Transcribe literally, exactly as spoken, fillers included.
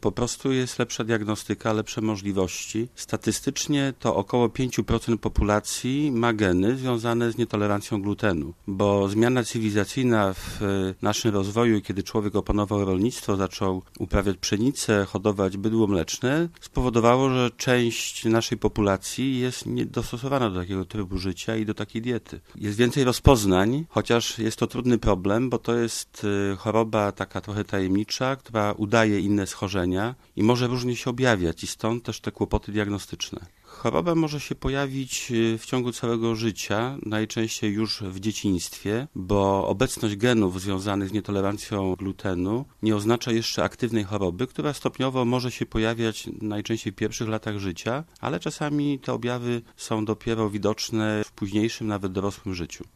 po prostu jest lepsza diagnostyka, lepsze możliwości. Statystycznie to około pięć procent populacji ma geny związane z nietolerancją glutenu, bo zmiana cywilizacyjna w naszym rozwoju, kiedy człowiek opanował rolnictwo, zaczął uprawiać pszenicę, hodować bydło mleczne, spowodowało, że część naszej populacji jest niedostosowana do takiego trybu życia i do takiej diety. Jest więcej rozpoznań, chociaż jest to trudny problem, bo to jest choroba taka trochę tajemnicza, która udaje inne schorzenia i może różnie się objawiać i stąd też te kłopoty diagnostyczne. Choroba może się pojawić w ciągu całego życia, najczęściej już w dzieciństwie, bo obecność genów związanych z nietolerancją glutenu nie oznacza jeszcze aktywnej choroby, która stopniowo może się pojawiać najczęściej w pierwszych latach życia, ale czasami te objawy są dopiero widoczne w późniejszym, nawet dorosłym życiu.